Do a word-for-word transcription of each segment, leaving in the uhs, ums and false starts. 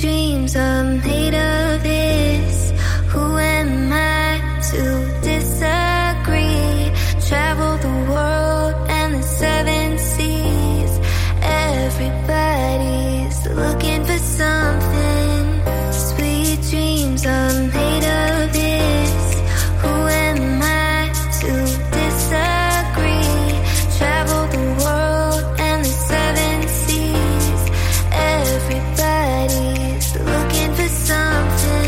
dreams are made of this. Who am I to disagree? Travel the world and the seven seas. Everybody's looking for something. Sweet dreams are made of this. Who am I to disagree? Travel the world and the seven seas. Everybody's looking for something.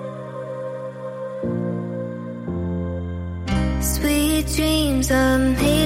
Sweet dreams are made